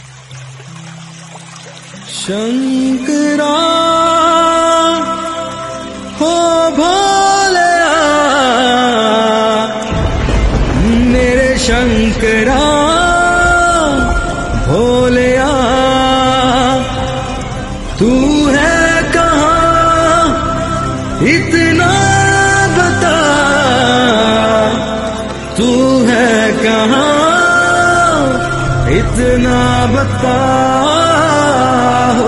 शंकरा हो भोलेया मेरे शंकरा भोलेया, तू है कहाँ इतना बता, तू है कहाँ इतना बता हो।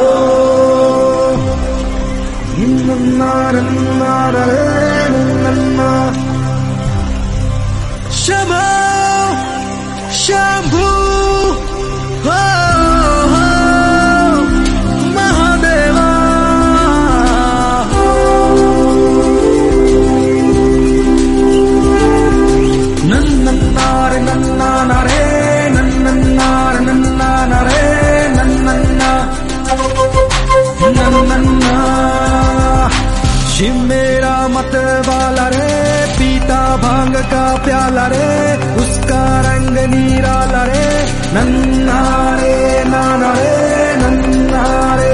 शंभो शंभू हो महादेवा, नन्नारे नन्ना नरे नन्नारे नन्ना नरे नन्ना नन्ना। शिव मेरा मत वाला रे, पीता भांग का प्याला रे, उसका रंग नीराला रे, नन्ना रे नाना रे नन्ना रे,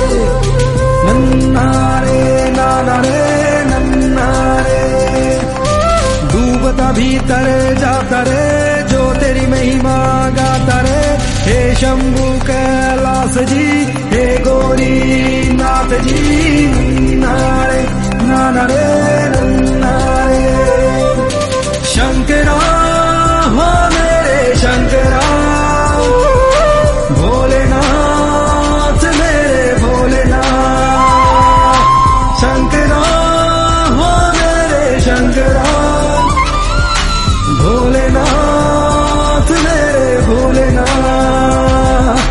नन्ना रे नाना रे नन्ना रे। डूबता भीतर जाता रे, जो तेरी महिमा गाता रे, हे शंभू कैलाश जी, हे गौरी नाथ जी, नारे नाना रे नन्ना रे। शंकरा हो मेरे शंकरा भोलेनाथ मेरे भोलेनाथ, शंकरा हो मेरे शंकरा भोलेनाथ मेरे भोलेनाथ।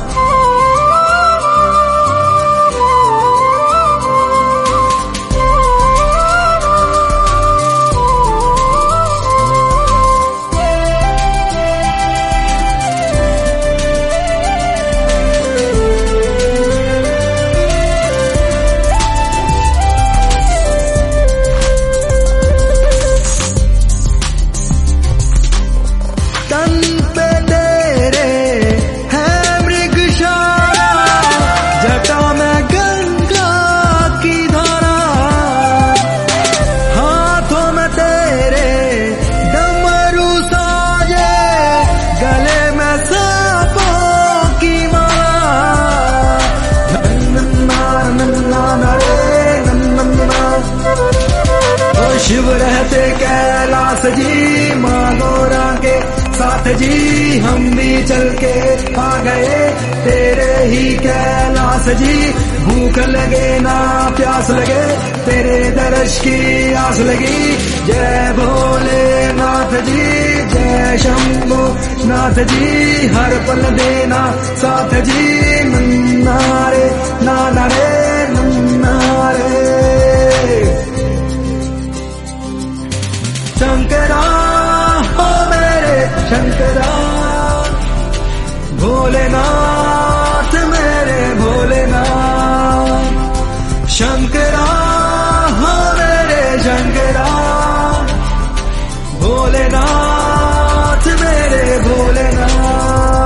शिव रहते कैलाश जी, माँ गौरा के साथ जी, हम भी चल के आ गए तेरे ही कैलाश जी। भूख लगे ना प्यास लगे, तेरे दर्श की आस लगी। जय भोलेनाथ जी, जय शंभो नाथ जी, हर पल देना साथ जी, नन्ना रे नाना रे नन्ना रे। शंकरा हो मेरे शंकरा भोलेनाथ मेरे भोलेनाथ, शंकरा हो मेरे शंकरा भोलेनाथ मेरे भोलेनाथ।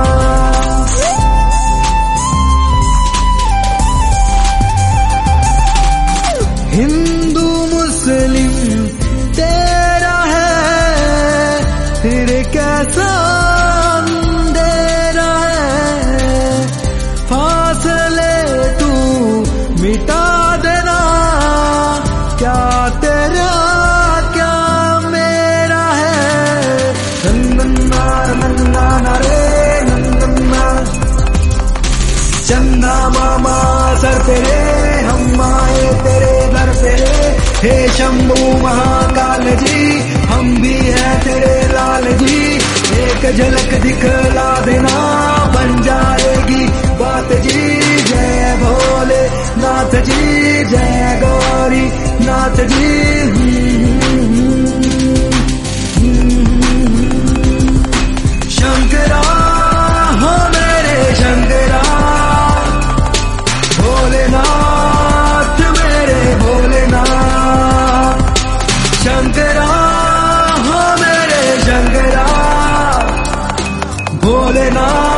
हिंदू मुस्लिम तेरा है, फिर कैसा अंधेरा है, फासले तू मिटा देना, क्या तेरा क्या मेरा है, नन्ना नन्ना रे नन्ना। चंदा मामा सर पे रे, हम आए तेरे दर पे रे, हे शंभू महाकाल जी, हम भी हैं तेरे लाल जी। एक झलक दिखला देना, बन जाएगी बात जी। जय भोले नाथ जी, जय गौरी नाथ जी। शंकरा हो मेरे शंकरा भोलेनाथ मेरे भोलेनाथ, शंकरा हो मेरे शंकरा भोलेनाथ।